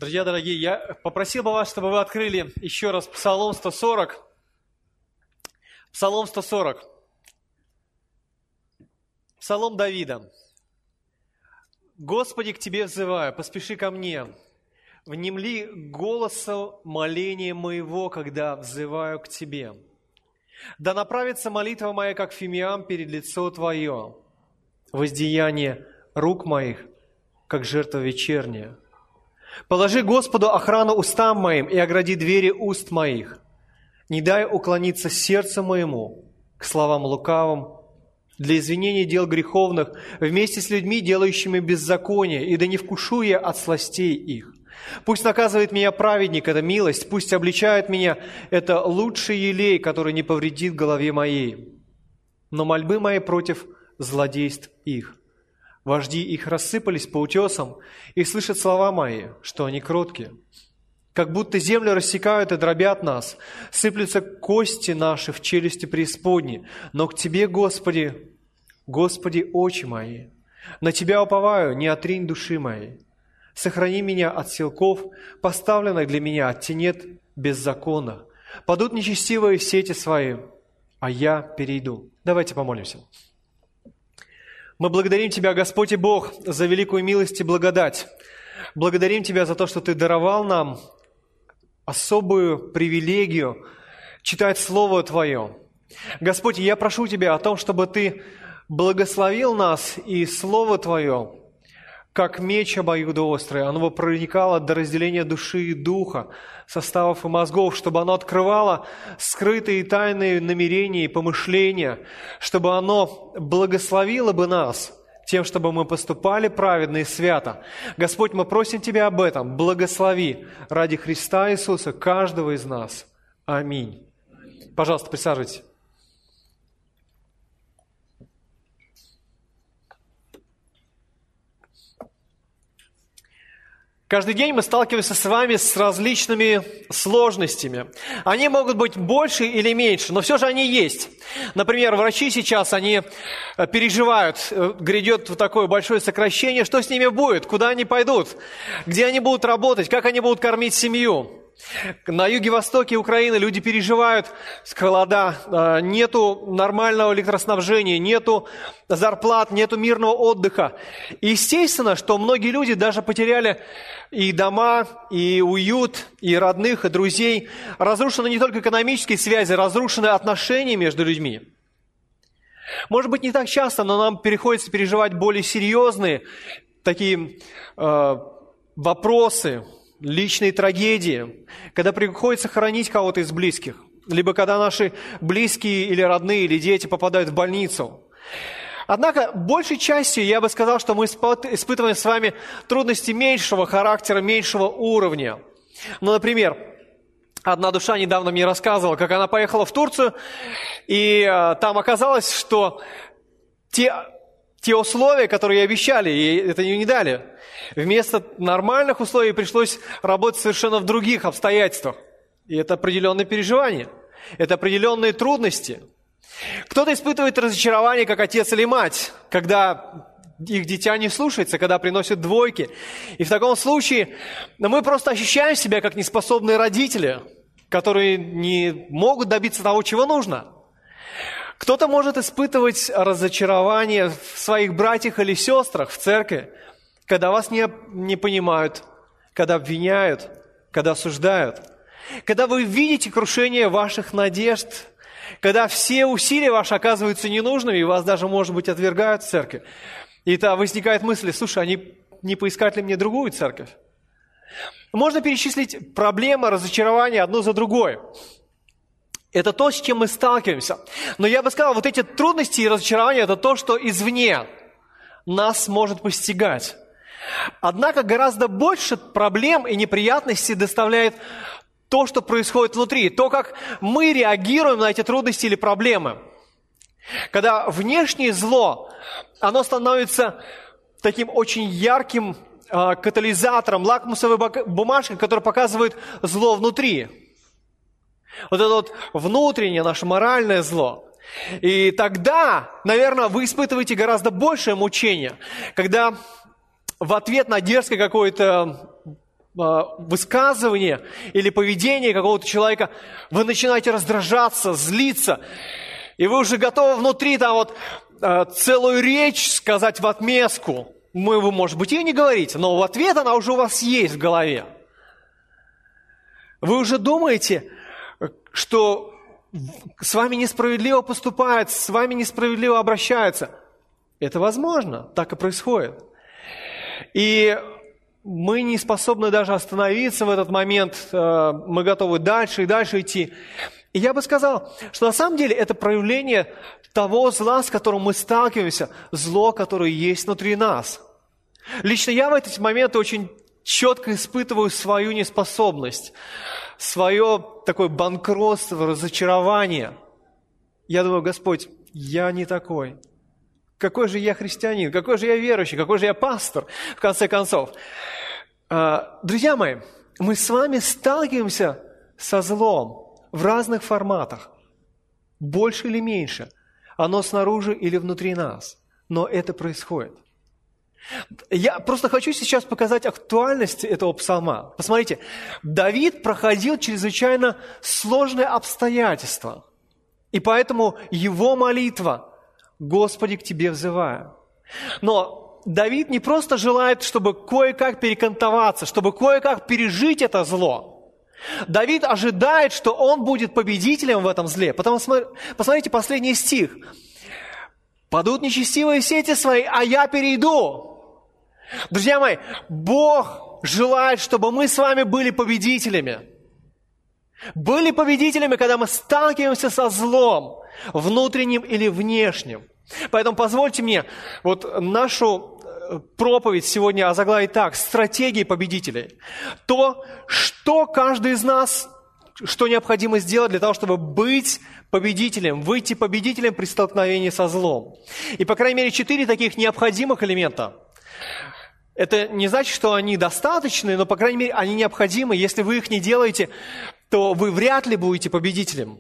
Друзья дорогие, я попросил бы вас, чтобы вы открыли еще раз Псалом 140. Псалом 140. Псалом Давида. «Господи, к Тебе взываю, поспеши ко мне. Внемли голосу моления моего, когда взываю к Тебе. Да направится молитва моя, как фимиам, перед лицо Твое. Воздеяние рук моих, как жертва вечерняя. Положи Господу охрану устам моим и огради двери уст моих. Не дай уклониться сердцу моему к словам лукавым, для извинения дел греховных, вместе с людьми, делающими беззаконие, и да не вкушу я от сластей их. Пусть наказывает меня праведник, это милость, пусть обличает меня, это лучший елей, который не повредит голове моей. Но мольбы мои против злодейств их. Вожди их рассыпались по утесам, и слышат слова мои, что они кроткие. Как будто землю рассекают и дробят нас, сыплются кости наши в челюсти преисподней. Но к Тебе, Господи, Господи, очи мои, на Тебя уповаю, не отринь души моей. Сохрани меня от силков, поставленных для меня от тенет беззаконных. Падут нечестивые в сети свои, а я перейду». Давайте помолимся. Мы благодарим Тебя, Господь и Бог, за великую милость и благодать. Благодарим Тебя за то, что Ты даровал нам особую привилегию читать Слово Твое. Господь, я прошу Тебя о том, чтобы Ты благословил нас и Слово Твое, как меч обоюдоострый, оно бы проникало до разделения души и духа, составов и мозгов, чтобы оно открывало скрытые тайные намерения и помышления, чтобы оно благословило бы нас тем, чтобы мы поступали праведно и свято. Господь, мы просим Тебя об этом. Благослови ради Христа Иисуса каждого из нас. Аминь. Пожалуйста, присаживайтесь. Каждый день мы сталкиваемся с вами с различными сложностями. Они могут быть больше или меньше, но все же они есть. Например, врачи сейчас, они переживают, грядет такое большое сокращение, что с ними будет, куда они пойдут, где они будут работать, как они будут кормить семью. На юге-востоке Украины люди переживают холода, нету нормального электроснабжения, нету зарплат, нету мирного отдыха. И естественно, что многие люди даже потеряли и дома, и уют, и родных, и друзей. Разрушены не только экономические связи, разрушены отношения между людьми. Может быть, не так часто, но нам приходится переживать более серьезные такие вопросы, личные трагедии, когда приходится хоронить кого-то из близких, либо когда наши близкие или родные, или дети попадают в больницу. Однако, большей частью я бы сказал, что мы испытываем с вами трудности меньшего характера, меньшего уровня. Ну, например, одна душа недавно мне рассказывала, как она поехала в Турцию, и там оказалось, что те условия, которые ей обещали, ей это не дали. Вместо нормальных условий пришлось работать совершенно в других обстоятельствах. И это определенные переживания, это определенные трудности. Кто-то испытывает разочарование, как отец или мать, когда их дитя не слушается, когда приносят двойки. И в таком случае мы просто ощущаем себя как неспособные родители, которые не могут добиться того, чего нужно. Кто-то может испытывать разочарование в своих братьях или сестрах в церкви, когда вас не понимают, когда обвиняют, когда осуждают, когда вы видите крушение ваших надежд, когда все усилия ваши оказываются ненужными, и вас даже, может быть, отвергают в церкви. И тогда возникает мысль: слушай, они не поискать ли мне другую церковь? Можно перечислить проблемы, разочарования одну за другой. Это то, с чем мы сталкиваемся. Но я бы сказал, вот эти трудности и разочарования – это то, что извне нас может постигать. Однако гораздо больше проблем и неприятностей доставляет то, что происходит внутри, то, как мы реагируем на эти трудности или проблемы. Когда внешнее зло, оно становится таким очень ярким катализатором, лакмусовой бумажкой, которая показывает зло внутри. Вот это вот внутреннее наше моральное зло. И тогда, наверное, вы испытываете гораздо большее мучение, когда в ответ на дерзкое какое-то высказывание или поведение какого-то человека, вы начинаете раздражаться, злиться, и вы уже готовы внутри целую речь сказать в отместку. Вы, может быть, и не говорите, но в ответ она уже у вас есть в голове. Вы уже думаете, что с вами несправедливо поступают, с вами несправедливо обращаются. Это возможно, так и происходит. И мы не способны даже остановиться в этот момент, мы готовы дальше и дальше идти. И я бы сказал, что на самом деле это проявление того зла, с которым мы сталкиваемся, зло, которое есть внутри нас. Лично я в эти моменты очень четко испытываю свою неспособность, свое такое банкротство, разочарование. Я думаю, Господь, я не такой. Какой же я христианин, какой же я верующий, какой же я пастор, в конце концов. Друзья мои, мы с вами сталкиваемся со злом в разных форматах, больше или меньше. Оно снаружи или внутри нас, но это происходит. Я просто хочу сейчас показать актуальность этого псалма. Посмотрите, Давид проходил чрезвычайно сложные обстоятельства, и поэтому его молитва «Господи, к Тебе взываю». Но Давид не просто желает, чтобы кое-как перекантоваться, чтобы кое-как пережить это зло. Давид ожидает, что он будет победителем в этом зле. Потому что, посмотрите, последний стих. «Падут нечестивые сети свои, а я перейду». Друзья мои, Бог желает, чтобы мы с вами были победителями. Были победителями, когда мы сталкиваемся со злом, внутренним или внешним. Поэтому позвольте мне нашу проповедь сегодня озаглавить так: стратегии победителей. То, что каждый из нас, что необходимо сделать для того, чтобы быть победителем, выйти победителем при столкновении со злом. И, по крайней мере, 4 таких необходимых элемента. Это не значит, что они достаточны, но, по крайней мере, они необходимы. Если вы их не делаете, то вы вряд ли будете победителем.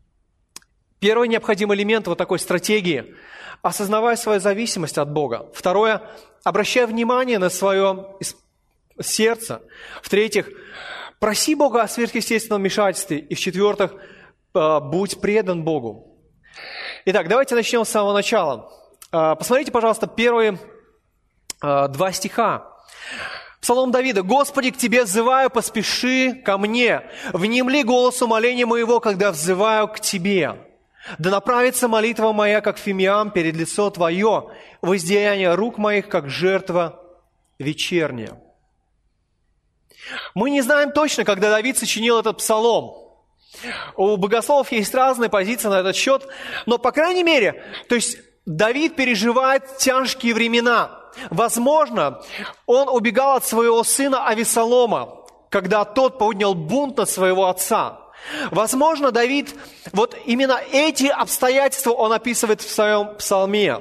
Первый необходимый элемент такой стратегии – осознавая свою зависимость от Бога. Второе – обращая внимание на свое сердце. В-третьих, проси Бога о сверхъестественном вмешательстве. И в-четвертых, будь предан Богу. Итак, давайте начнем с самого начала. Посмотрите, пожалуйста, первые 2 стиха. Псалом Давида. «Господи, к Тебе взываю, поспеши ко мне. Внемли голосу моления моего, когда взываю к Тебе. Да направится молитва моя, как фимиам, перед лицо Твое, воздаяние рук моих, как жертва вечерняя». Мы не знаем точно, когда Давид сочинил этот псалом. У богословов есть разные позиции на этот счет, но, по крайней мере, то есть Давид переживает тяжкие времена. Возможно, он убегал от своего сына Авессалома, когда тот поднял бунт на своего отца. Возможно, Давид, именно эти обстоятельства он описывает в своем псалме.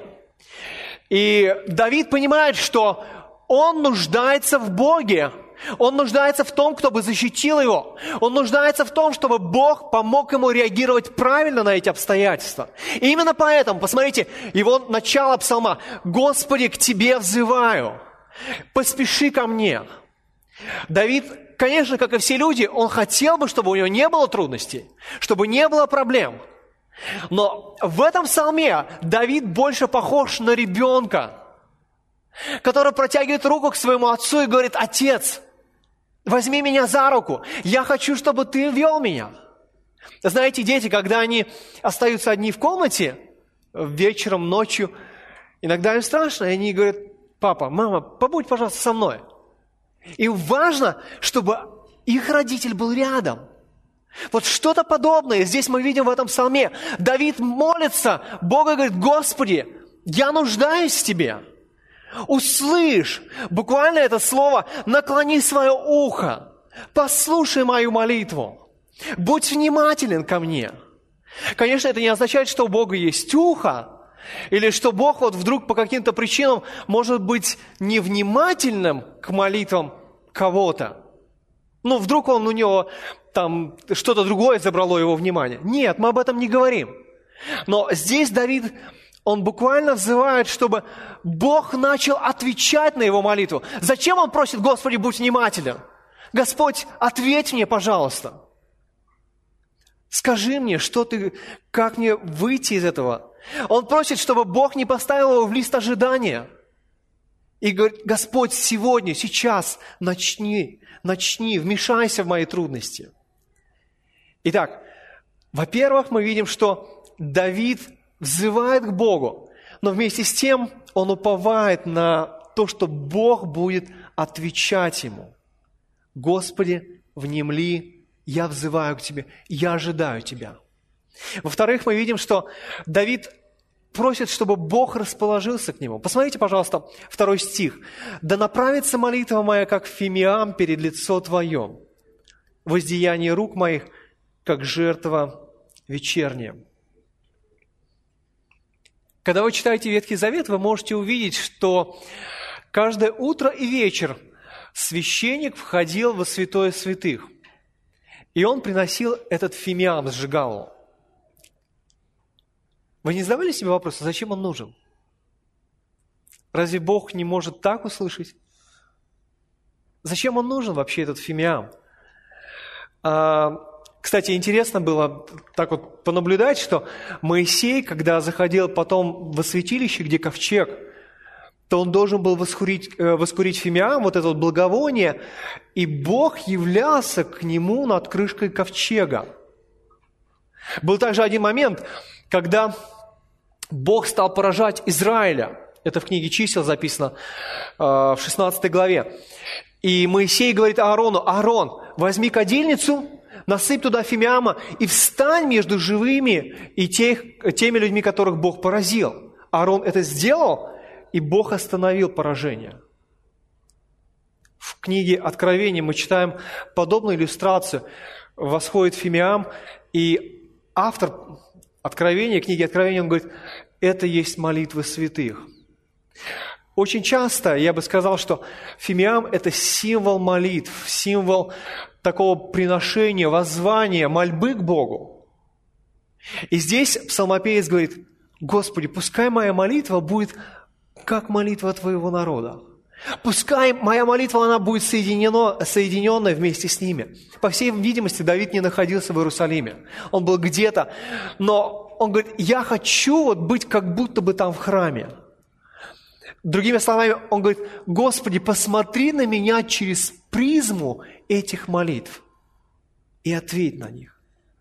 И Давид понимает, что он нуждается в Боге. Он нуждается в том, кто бы защитил его. Он нуждается в том, чтобы Бог помог ему реагировать правильно на эти обстоятельства. И именно поэтому, посмотрите, его начало псалма. «Господи, к Тебе взываю, поспеши ко мне». Давид, конечно, как и все люди, он хотел бы, чтобы у него не было трудностей, чтобы не было проблем. Но в этом псалме Давид больше похож на ребенка, который протягивает руку к своему отцу и говорит: «Отец, возьми меня за руку, я хочу, чтобы ты вел меня». Знаете, дети, когда они остаются одни в комнате, вечером, ночью, иногда им страшно, и они говорят: «Папа, мама, побудь, пожалуйста, со мной». И важно, чтобы их родитель был рядом. Что-то подобное здесь мы видим в этом псалме. Давид молится Богу и говорит: «Господи, я нуждаюсь в Тебе. Услышь». Буквально это слово «наклони свое ухо». Послушай мою молитву. Будь внимателен ко мне. Конечно, это не означает, что у Бога есть ухо, или что Бог вдруг по каким-то причинам может быть невнимательным к молитвам кого-то. Вдруг у него там что-то другое забрало его внимание. Нет, мы об этом не говорим. Но здесь Давид, он буквально взывает, чтобы Бог начал отвечать на его молитву. Зачем он просит: «Господи, будь внимателен»? Господь, ответь мне, пожалуйста. Скажи мне, как мне выйти из этого? Он просит, чтобы Бог не поставил его в лист ожидания. И говорит: Господь, сегодня, сейчас начни, вмешайся в мои трудности. Итак, во-первых, мы видим, что Давид взывает к Богу, но вместе с тем он уповает на то, что Бог будет отвечать ему. Господи, внемли, я взываю к Тебе, я ожидаю Тебя. Во-вторых, мы видим, что Давид просит, чтобы Бог расположился к нему. Посмотрите, пожалуйста, 2 стих. «Да направится молитва моя, как фимиам перед лицо Твое, воздеяние рук моих, как жертва вечерняя». Когда вы читаете Ветхий Завет, вы можете увидеть, что каждое утро и вечер священник входил во святое святых, и он приносил этот фимиам, сжигал его. Вы не задавали себе вопрос, зачем он нужен? Разве Бог не может так услышать? Зачем он нужен вообще, этот фимиам? Кстати, интересно было так вот понаблюдать, что Моисей, когда заходил потом во святилище, где ковчег, то он должен был воскурить фимиам, вот это вот благовоние, и Бог являлся к нему над крышкой ковчега. Был также один момент, когда Бог стал поражать Израиля. Это в книге Чисел записано в 16 главе. И Моисей говорит Аарону: Аарон, возьми кадильницу, насыпь туда фимиама и встань между живыми и теми людьми, которых Бог поразил. Аарон это сделал, и Бог остановил поражение. В книге Откровения мы читаем подобную иллюстрацию. Восходит фимиам, и автор книги Откровения, он говорит: это есть молитвы святых. Очень часто я бы сказал, что фимиам – это символ молитв, символ такого приношения, воззвания, мольбы к Богу. И здесь псалмопевец говорит: Господи, пускай моя молитва будет как молитва Твоего народа. Пускай моя молитва, она будет соединенная вместе с ними. По всей видимости, Давид не находился в Иерусалиме. Он был где-то, но он говорит: я хочу быть как будто бы там в храме. Другими словами, он говорит: Господи, посмотри на меня через призму этих молитв и ответь на них.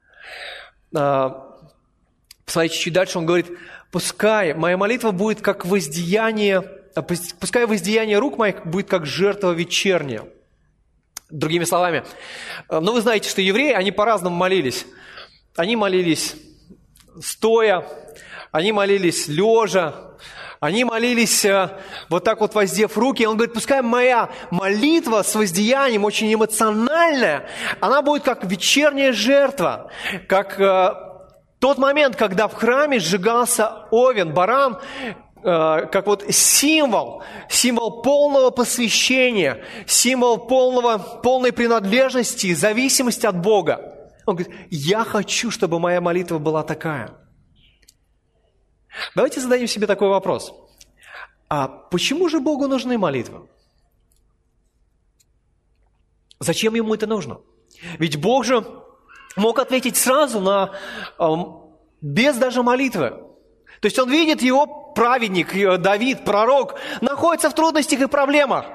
Посмотрите, чуть дальше он говорит: пускай моя молитва будет как воздеяние, пускай воздеяние рук моих будет как жертва вечерняя. Другими словами, вы знаете, что евреи, они по-разному молились. Они молились стоя, они молились лежа, они молились вот так вот воздев руки. И он говорит: пускай моя молитва с воздеянием, очень эмоциональная, она будет как вечерняя жертва, как тот момент, когда в храме сжигался овен, баран, как вот символ полного посвящения, символ полной принадлежности, зависимости от Бога. Он говорит: я хочу, чтобы моя молитва была такая. Давайте зададим себе такой вопрос. А почему же Богу нужны молитвы? Зачем Ему это нужно? Ведь Бог же мог ответить сразу без даже молитвы. То есть Он видит, его праведник, Давид, пророк, находится в трудностях и проблемах.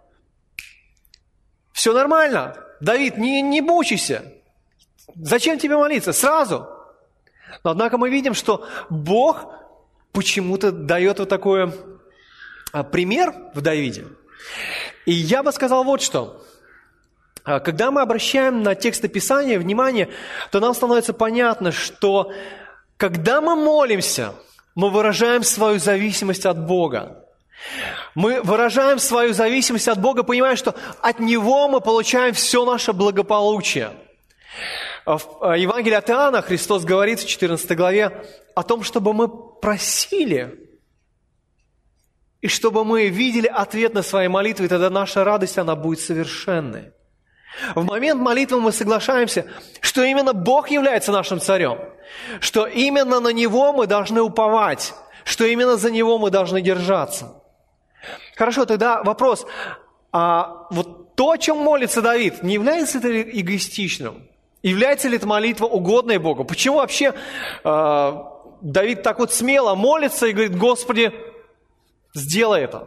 Все нормально. Давид, не мучайся. Зачем тебе молиться? Сразу. Но однако мы видим, что Бог почему-то дает вот такой пример в Давиде. И я бы сказал вот что. Когда мы обращаем на тексты Писания внимание, то нам становится понятно, что когда мы молимся, мы выражаем свою зависимость от Бога. Мы выражаем свою зависимость от Бога, понимая, что от Него мы получаем все наше благополучие. В Евангелии от Иоанна Христос говорит в 14 главе о том, чтобы мы просили, и чтобы мы видели ответ на свои молитвы, и тогда наша радость, она будет совершенной. В момент молитвы мы соглашаемся, что именно Бог является нашим царем, что именно на Него мы должны уповать, что именно за Него мы должны держаться. Хорошо, тогда вопрос, а вот то, о чем молится Давид, не является ли это эгоистичным? Является ли эта молитва угодной Богу? Почему вообще Давид так вот смело молится и говорит: Господи, сделай это?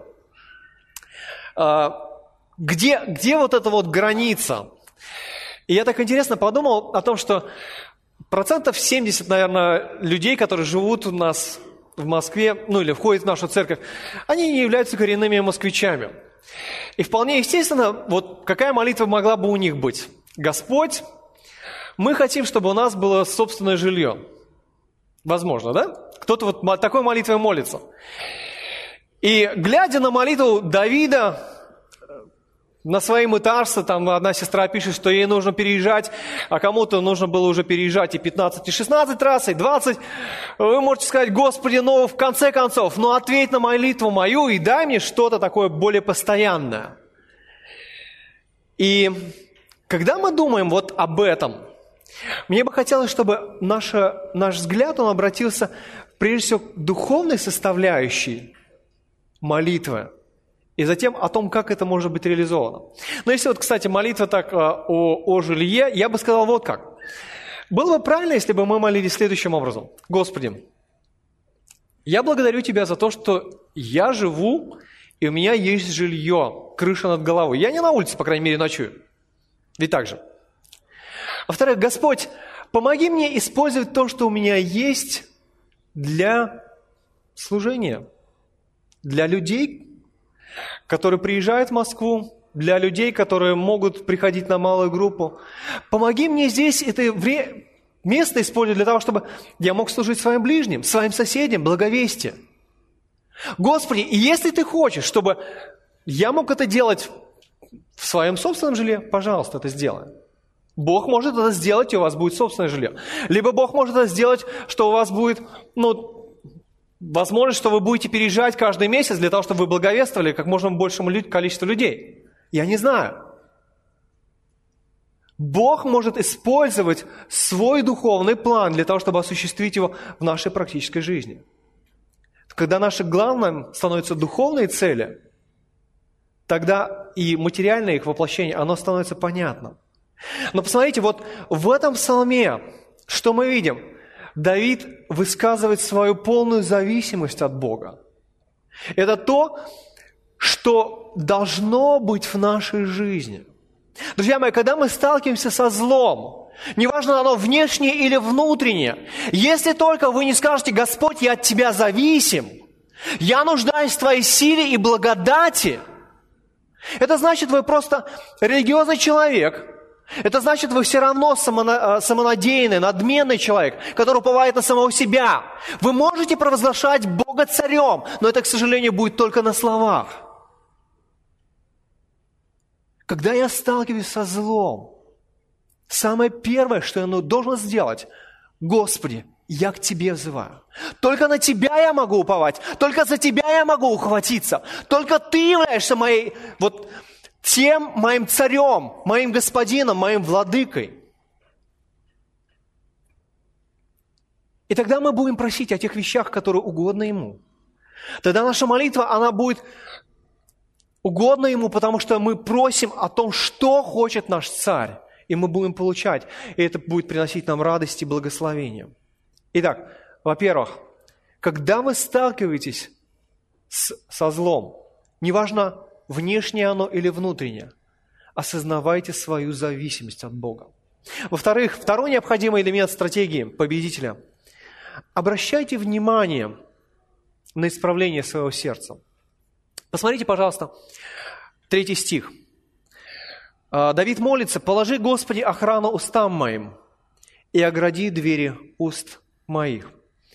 Где вот эта вот граница? И я так интересно подумал о том, что 70%, наверное, людей, которые живут у нас в Москве, ну или входят в нашу церковь, они не являются коренными москвичами. И вполне естественно, вот какая молитва могла бы у них быть? Господь, мы хотим, чтобы у нас было собственное жилье. Возможно, да? Кто-то вот такой молитвой молится. И глядя на молитву Давида, на свои мытарства, там одна сестра пишет, что ей нужно переезжать, а кому-то нужно было уже переезжать и 15, и 16 раз, и 20. Вы можете сказать: Господи, ну в конце концов, ну ответь на молитву мою и дай мне что-то такое более постоянное. И когда мы думаем вот об этом, мне бы хотелось, чтобы наш взгляд, он обратился прежде всего к духовной составляющей молитвы, и затем о том, как это может быть реализовано. Но если вот, кстати, молитва так о жилье, я бы сказал вот как. Было бы правильно, если бы мы молились следующим образом. Господи, я благодарю Тебя за то, что я живу, и у меня есть жилье, крыша над головой. Я не на улице, по крайней мере, ночую. Ведь так же. Во-вторых, Господь, помоги мне использовать то, что у меня есть, для служения, для людей, которые приезжают в Москву, для людей, которые могут приходить на малую группу. Помоги мне здесь это место использовать для того, чтобы я мог служить своим ближним, своим соседям, благовестие. Господи, и если Ты хочешь, чтобы я мог это делать в своем собственном жилье, пожалуйста, это сделай. Бог может это сделать, и у вас будет собственное жилье. Либо Бог может это сделать, что у вас будет, возможность, что вы будете переезжать каждый месяц для того, чтобы вы благовествовали как можно большему количеству людей. Я не знаю. Бог может использовать свой духовный план для того, чтобы осуществить его в нашей практической жизни. Когда нашим главным становятся духовные цели, тогда и материальное их воплощение, оно становится понятным. Но посмотрите, вот в этом псалме, что мы видим? Давид высказывает свою полную зависимость от Бога. Это то, что должно быть в нашей жизни. Друзья мои, когда мы сталкиваемся со злом, неважно, оно внешнее или внутреннее, если только вы не скажете: Господь, я от Тебя зависим, я нуждаюсь в Твоей силе и благодати, это значит, вы просто религиозный человек. Это значит, вы все равно самонадеянный, надменный человек, который уповает на самого себя. Вы можете провозглашать Бога царем, но это, к сожалению, будет только на словах. Когда я сталкиваюсь со злом, самое первое, что я должен сделать: Господи, я к Тебе взываю. Только на Тебя я могу уповать, только за Тебя я могу ухватиться. Только Ты являешься тем моим царем, моим господином, моим владыкой. И тогда мы будем просить о тех вещах, которые угодны Ему. Тогда наша молитва, она будет угодна Ему, потому что мы просим о том, что хочет наш царь. И мы будем получать. И это будет приносить нам радость и благословение. Итак, во-первых, когда вы сталкиваетесь со злом, неважно, внешнее оно или внутреннее, осознавайте свою зависимость от Бога. Во-вторых, второй необходимый элемент стратегии победителя – обращайте внимание на исправление своего сердца. Посмотрите, пожалуйста, 3 стих. Давид молится: «Положи, Господи, охрану устам моим и огради двери уст моих».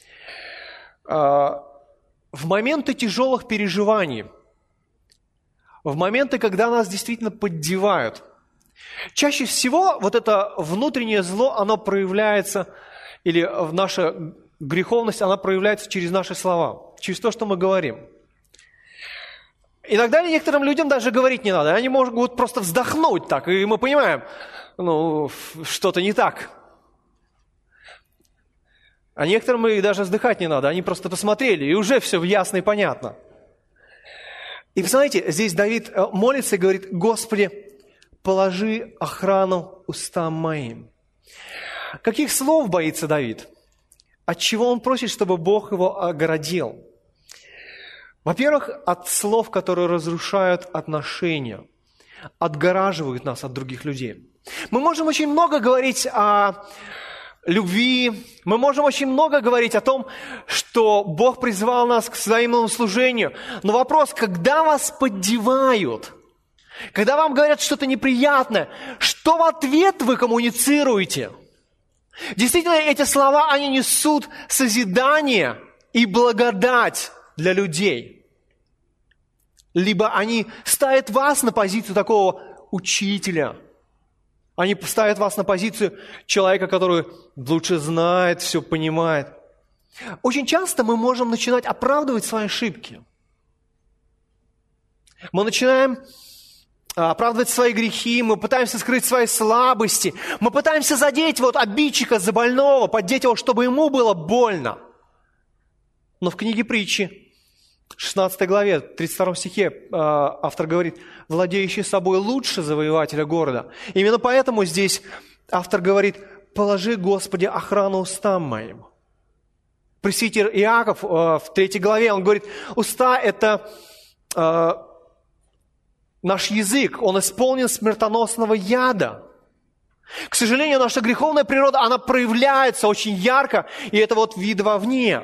В моменты тяжелых переживаний, в моменты, когда нас действительно поддевают, чаще всего вот это внутреннее зло, оно проявляется, или наша греховность, она проявляется через наши слова, через то, что мы говорим. Иногда некоторым людям даже говорить не надо, они могут просто вздохнуть так, и мы понимаем, что-то не так. А некоторым и даже вздыхать не надо, они просто посмотрели, и уже все ясно и понятно. И посмотрите, здесь Давид молится и говорит: «Господи, положи охрану устам моим». Каких слов боится Давид? От чего он просит, чтобы Бог его оградил? Во-первых, от слов, которые разрушают отношения, отгораживают нас от других людей. Мы можем очень много говорить о любви, мы можем очень много говорить о том, что Бог призвал нас к взаимному служению. Но вопрос, когда вас поддевают, когда вам говорят что-то неприятное, что в ответ вы коммуницируете? Действительно, эти слова, они несут созидание и благодать для людей. Либо они ставят вас на позицию такого учителя. Они ставят вас на позицию человека, который лучше знает, все понимает. Очень часто мы можем начинать оправдывать свои ошибки. Мы начинаем оправдывать свои грехи, мы пытаемся скрыть свои слабости, мы пытаемся задеть обидчика за больного, поддеть его, чтобы ему было больно. Но в книге Притчи, 16 главе, 32 стихе, автор говорит: «Владеющий собой лучше завоевателя города». Именно поэтому здесь автор говорит: «Положи, Господи, охрану устам моим». Пресвитер Иаков в 3 главе, он говорит: уста – это наш язык, он исполнен смертоносного яда. К сожалению, наша греховная природа, она проявляется очень ярко, и это вид вовне.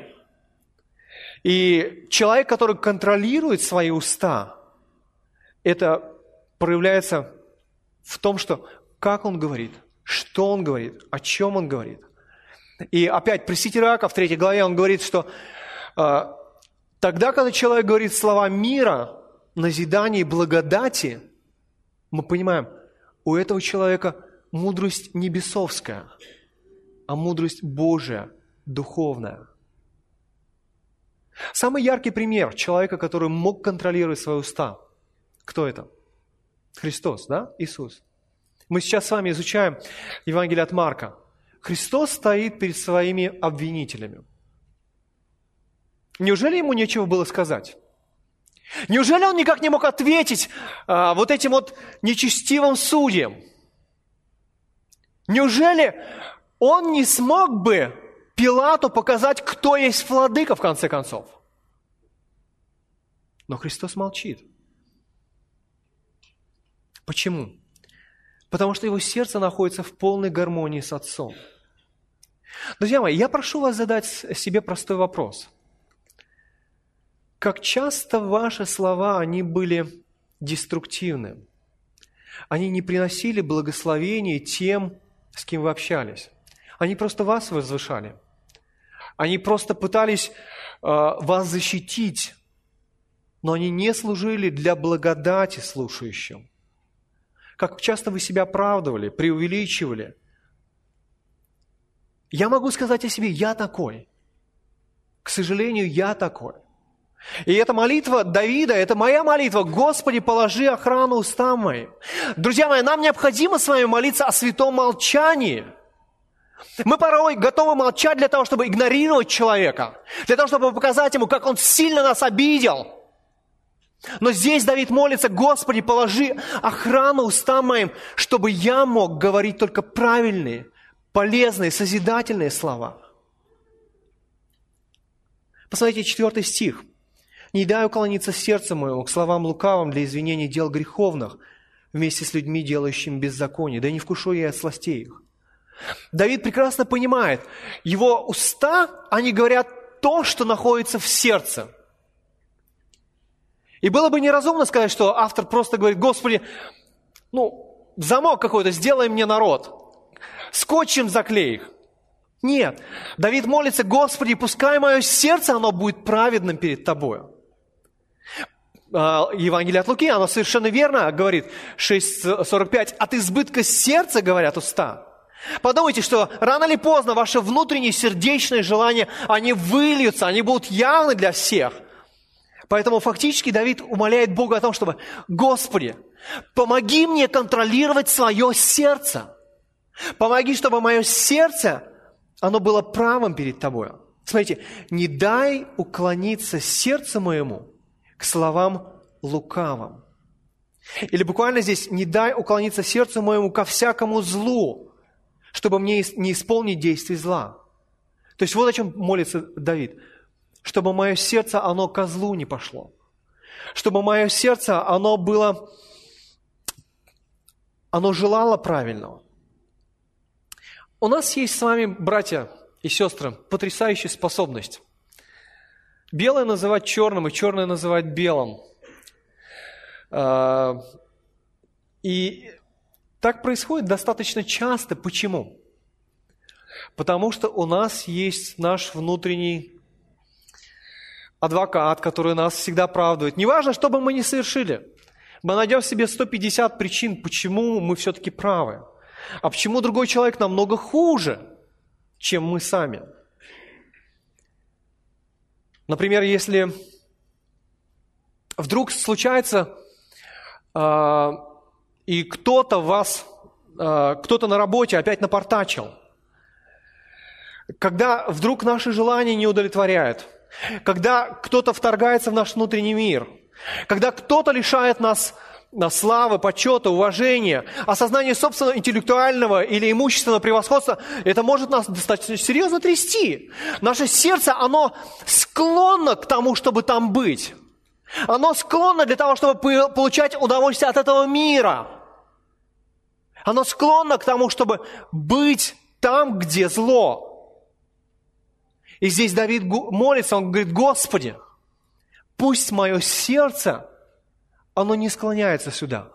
И человек, который контролирует свои уста, это проявляется в том, как он говорит, что он говорит, о чем он говорит. И опять пресвитер Иаков в 3 главе, он говорит, что тогда, когда человек говорит слова мира, назидания и благодати, мы понимаем, у этого человека мудрость не бесовская, а мудрость Божия, духовная. Самый яркий пример человека, который мог контролировать свои уста. Кто это? Христос, да? Иисус. Мы сейчас с вами изучаем Евангелие от Марка. Христос стоит перед своими обвинителями. Неужели ему нечего было сказать? Неужели он никак не мог ответить этим нечестивым судьям? Неужели он не смог бы Пилату показать, кто есть владыка, в конце концов? Но Христос молчит. Почему? Потому что его сердце находится в полной гармонии с Отцом. Друзья мои, я прошу вас задать себе простой вопрос. Как часто ваши слова, они были деструктивны? Они не приносили благословения тем, с кем вы общались. Они просто вас возвышали. Они просто пытались вас защитить, но они не служили для благодати слушающим. Как часто вы себя оправдывали, преувеличивали. Я могу сказать о себе: я такой. К сожалению, я такой. И эта молитва Давида, это моя молитва: «Господи, положи охрану устам моим». Друзья мои, нам необходимо с вами молиться о святом молчании. Мы порой готовы молчать для того, чтобы игнорировать человека, для того, чтобы показать ему, как он сильно нас обидел. Но здесь Давид молится: «Господи, положи охрану устам моим, чтобы я мог говорить только правильные, полезные, созидательные слова». Посмотрите 4 стих. «Не дай уклониться сердцу моему к словам лукавым для извинения дел греховных, вместе с людьми, делающими беззаконие, да не вкушу я от сластей их». Давид прекрасно понимает, его уста, они говорят то, что находится в сердце. И было бы неразумно сказать, что автор просто говорит: «Господи, замок какой-то, сделай мне народ, скотчем заклей их». Нет, Давид молится: «Господи, пускай мое сердце, оно будет праведным перед Тобою». Евангелие от Луки, оно совершенно верно говорит, 6:45, «От избытка сердца, говорят уста». Подумайте, что рано или поздно ваши внутренние сердечные желания, они выльются, они будут явны для всех. Поэтому фактически Давид умоляет Бога о том, чтобы: «Господи, помоги мне контролировать свое сердце. Помоги, чтобы мое сердце, оно было правым перед Тобой». Смотрите, «не дай уклониться сердцу моему к словам лукавым». Или буквально здесь: «Не дай уклониться сердцу моему ко всякому злу, чтобы мне не исполнить действий зла». То есть вот о чем молится Давид. Чтобы мое сердце, оно ко злу не пошло. Чтобы мое сердце, оно желало правильного. У нас есть с вами, братья и сестры, потрясающая способность. Белое называть черным и черное называть белым. И так происходит достаточно часто. Почему? Потому что у нас есть наш внутренний адвокат, который нас всегда оправдывает. Неважно, что бы мы ни совершили. Мы найдем в себе 150 причин, почему мы все-таки правы. А почему другой человек намного хуже, чем мы сами. Например, если вдруг случается, и кто-то на работе опять напортачил, когда вдруг наши желания не удовлетворяют, когда кто-то вторгается в наш внутренний мир, когда кто-то лишает нас славы, почета, уважения, осознания собственного интеллектуального или имущественного превосходства, это может нас достаточно серьезно трясти. Наше сердце, оно склонно к тому, чтобы там быть. Оно склонно для того, чтобы получать удовольствие от этого мира. Оно склонно к тому, чтобы быть там, где зло. И здесь Давид молится, он говорит: «Господи, пусть мое сердце, оно не склоняется сюда.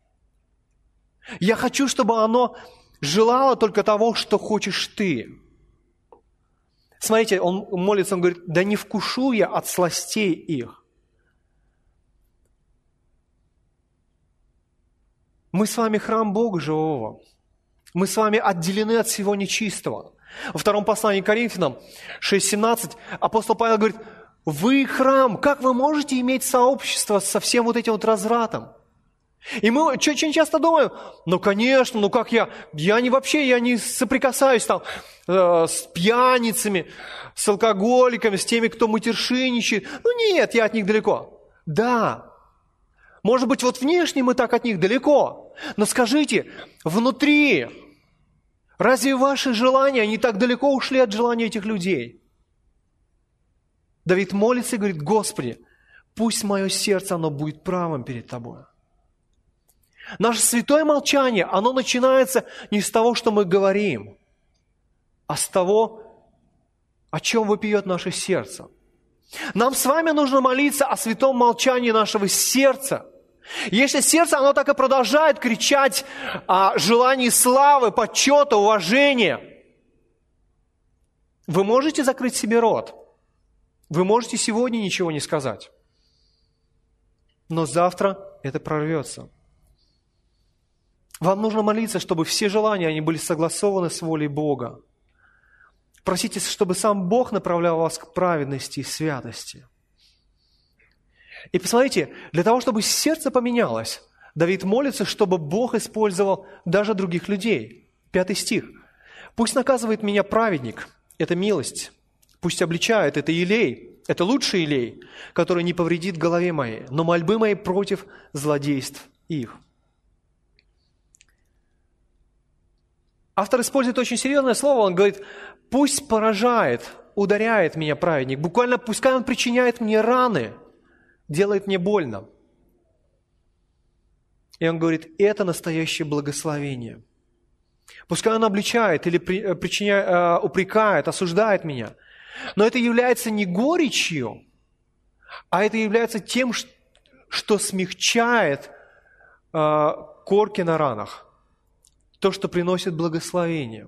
Я хочу, чтобы оно желало только того, что хочешь Ты». Смотрите, он молится, он говорит: «Да не вкушу я от сластей их». Мы с вами храм Бога живого. Мы с вами отделены от всего нечистого. Во втором послании к Коринфянам 6:17 апостол Павел говорит: «Вы храм, как вы можете иметь сообщество со всем вот этим вот развратом?» И мы очень часто думаем: ну, конечно, ну как я не соприкасаюсь там с пьяницами, с алкоголиками, с теми, кто матершинничает. Ну нет, я от них далеко. Да, может быть, вот внешне мы так от них далеко, но скажите, внутри, разве ваши желания, они так далеко ушли от желаний этих людей? Давид молится и говорит: «Господи, пусть мое сердце, оно будет правым перед Тобой». Наше святое молчание, оно начинается не с того, что мы говорим, а с того, о чем вопиет наше сердце. Нам с вами нужно молиться о святом молчании нашего сердца. Если сердце, оно так и продолжает кричать о желании славы, почета, уважения, вы можете закрыть себе рот. Вы можете сегодня ничего не сказать. Но завтра это прорвется. Вам нужно молиться, чтобы все желания, они были согласованы с волей Бога. Просите, чтобы сам Бог направлял вас к праведности и святости. И посмотрите, для того, чтобы сердце поменялось, Давид молится, чтобы Бог использовал даже других людей. 5 стих. «Пусть наказывает меня праведник». Это милость. «Пусть обличает». Это елей. Это лучший елей, который не повредит голове моей, но мольбы мои против злодейств их. Автор использует очень серьезное слово. Он говорит: «Пусть поражает, ударяет меня праведник». Буквально пускай он причиняет мне раны, делает мне больно. И он говорит: это настоящее благословение. Пускай он обличает или упрекает, осуждает меня. Но это является не горечью, а это является тем, что смягчает корки на ранах. То, что приносит благословение.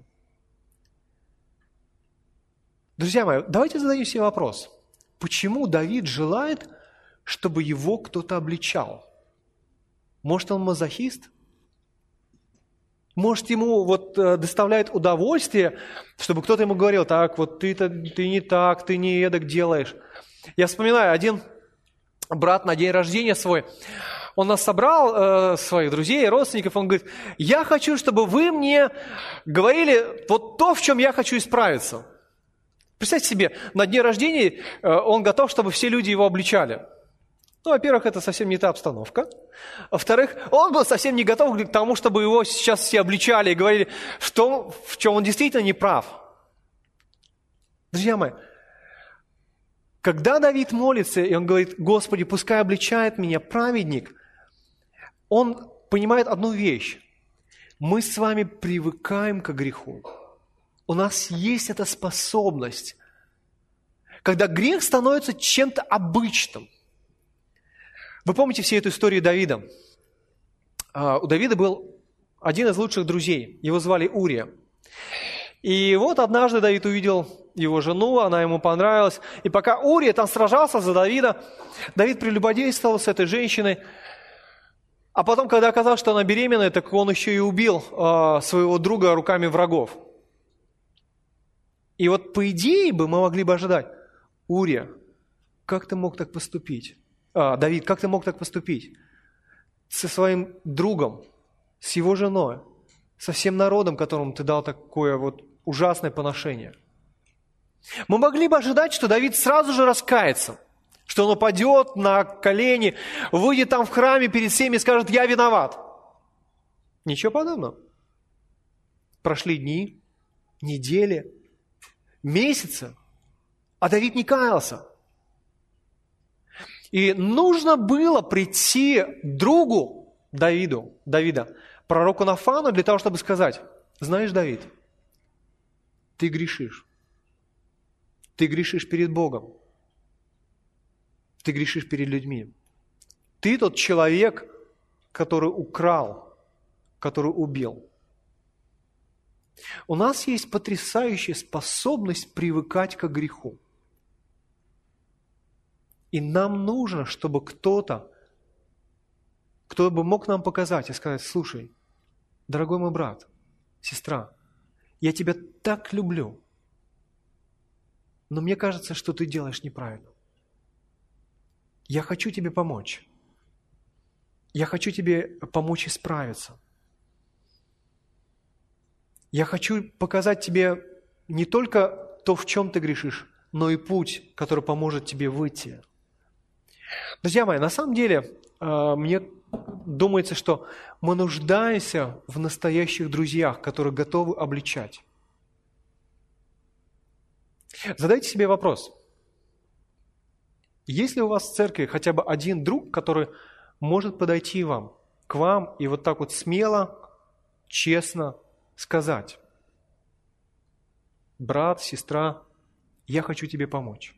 Друзья мои, давайте зададим себе вопрос. Почему Давид желает, чтобы его кто-то обличал? Может, он мазохист? Может, ему доставляет удовольствие, чтобы кто-то ему говорил: так, вот ты не так, ты не эдак делаешь. Я вспоминаю, один брат на день рождения свой, он нас собрал, своих друзей, родственников, он говорит: я хочу, чтобы вы мне говорили вот то, в чем я хочу исправиться. Представьте себе, на дне рождения он готов, чтобы все люди его обличали. Ну, во-первых, это совсем не та обстановка. Во-вторых, он был совсем не готов к тому, чтобы его сейчас все обличали и говорили, в чем он действительно не прав. Друзья мои, когда Давид молится, и он говорит: «Господи, пускай обличает меня праведник», он понимает одну вещь. Мы с вами привыкаем к греху. У нас есть эта способность, когда грех становится чем-то обычным. Вы помните всю эту историю Давида? У Давида был один из лучших друзей. Его звали Урия. И вот однажды Давид увидел его жену, она ему понравилась. И пока Урия там сражался за Давида, Давид прелюбодействовал с этой женщиной. А потом, когда оказалось, что она беременная, так он еще и убил своего друга руками врагов. И вот по идее мы могли бы ожидать: Урия, как ты мог так поступить? Давид, как ты мог так поступить со своим другом, с его женой, со всем народом, которому ты дал такое вот ужасное поношение? Мы могли бы ожидать, что Давид сразу же раскается, что он упадет на колени, выйдет там в храме перед всеми и скажет: «Я виноват». Ничего подобного. Прошли дни, недели, месяцы, а Давид не каялся. И нужно было прийти другу Давида, пророку Нафану, для того, чтобы сказать: «Знаешь, Давид, ты грешишь. Ты грешишь перед Богом. Ты грешишь перед людьми. Ты тот человек, который украл, который убил». У нас есть потрясающая способность привыкать к греху. И нам нужно, чтобы кто-то, кто бы мог нам показать и сказать: «Слушай, дорогой мой брат, сестра, я тебя так люблю, но мне кажется, что ты делаешь неправильно. Я хочу тебе помочь. Я хочу тебе помочь исправиться. Я хочу показать тебе не только то, в чем ты грешишь, но и путь, который поможет тебе выйти». Друзья мои, на самом деле, мне думается, что мы нуждаемся в настоящих друзьях, которые готовы обличать. Задайте себе вопрос. Есть ли у вас в церкви хотя бы один друг, который может подойти к вам и вот так вот смело, честно сказать: «Брат, сестра, я хочу тебе помочь».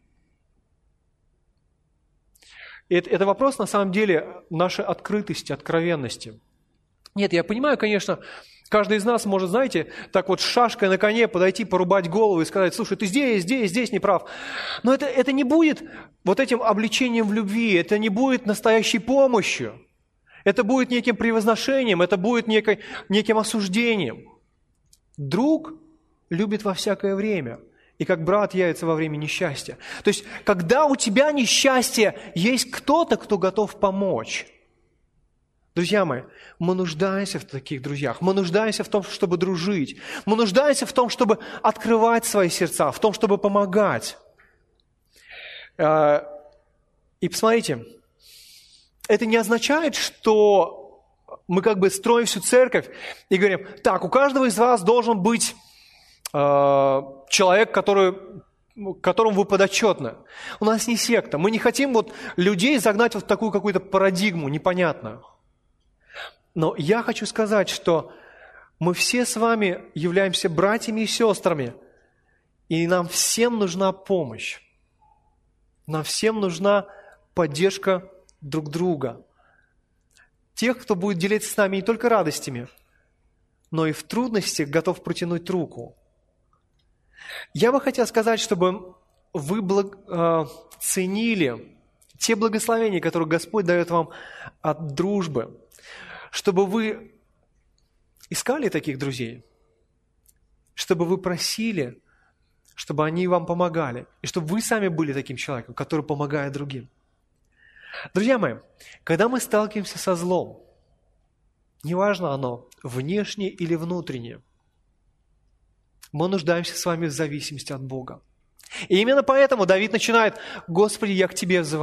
Это вопрос, на самом деле, нашей открытости, откровенности. Нет, я понимаю, конечно, каждый из нас может, знаете, так вот с шашкой на коне подойти, порубать голову и сказать: «Слушай, ты здесь не прав». Но это не будет вот этим обличением в любви, это не будет настоящей помощью. Это будет неким превозношением, это будет неким осуждением. Друг любит во всякое время, и как брат явится во время несчастья. То есть, когда у тебя несчастье, есть кто-то, кто готов помочь. Друзья мои, мы нуждаемся в таких друзьях. Мы нуждаемся в том, чтобы дружить. Мы нуждаемся в том, чтобы открывать свои сердца, в том, чтобы помогать. И посмотрите, это не означает, что мы как бы строим всю церковь и говорим: так, у каждого из вас должен быть человек, которому вы подотчетны. У нас не секта. Мы не хотим вот людей загнать в такую какую-то парадигму непонятную. Но я хочу сказать, что мы все с вами являемся братьями и сестрами, и нам всем нужна помощь. Нам всем нужна поддержка друг друга. Тех, кто будет делиться с нами не только радостями, но и в трудностях готов протянуть руку. Я бы хотел сказать, чтобы вы ценили те благословения, которые Господь дает вам от дружбы, чтобы вы искали таких друзей, чтобы вы просили, чтобы они вам помогали, и чтобы вы сами были таким человеком, который помогает другим. Друзья мои, когда мы сталкиваемся со злом, неважно оно внешнее или внутреннее, мы нуждаемся с вами в зависимости от Бога. И именно поэтому Давид начинает: «Господи, я к Тебе взываю.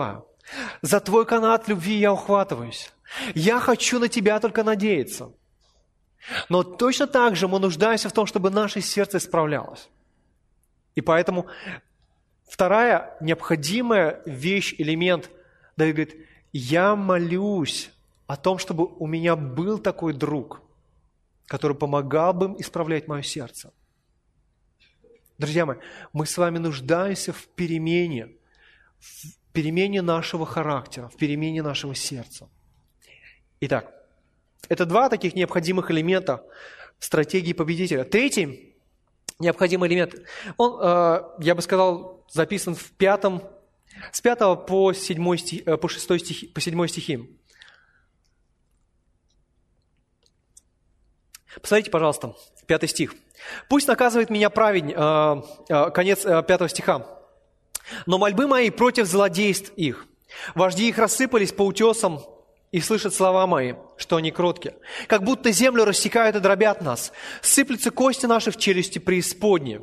За Твой канат любви я ухватываюсь. Я хочу на Тебя только надеяться. Но точно так же мы нуждаемся в том, чтобы наше сердце исправлялось. И поэтому вторая необходимая вещь, элемент, Давид говорит, я молюсь о том, чтобы у меня был такой друг, который помогал бы исправлять мое сердце. Друзья мои, мы с вами нуждаемся в перемене нашего характера, в перемене нашего сердца. Итак, это два таких необходимых элемента стратегии победителя. Третий необходимый элемент, он, я бы сказал, записан с 5 по 7 стихи. Посмотрите, пожалуйста, 5 стих. «Пусть наказывает меня праведник», конец 5 стиха. «Но мольбы мои против злодейств их. Вожди их рассыпались по утесам и слышат слова мои, что они кроткие. Как будто землю рассекают и дробят нас. Сыплются кости наши в челюсти преисподней».